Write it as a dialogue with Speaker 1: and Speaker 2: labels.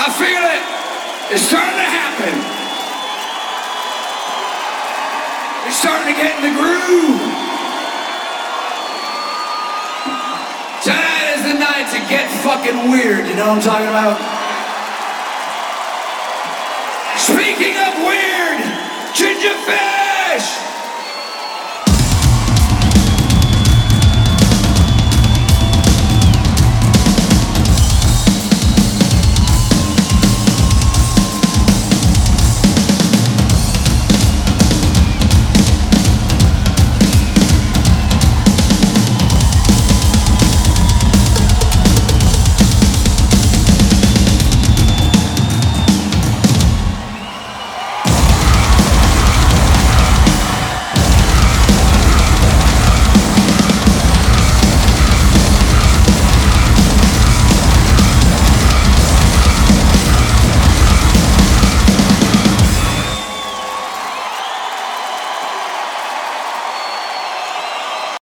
Speaker 1: I feel it. It's starting to happen. It's starting to get in the groove. Tonight is the night to get fucking weird, you know what I'm talking about?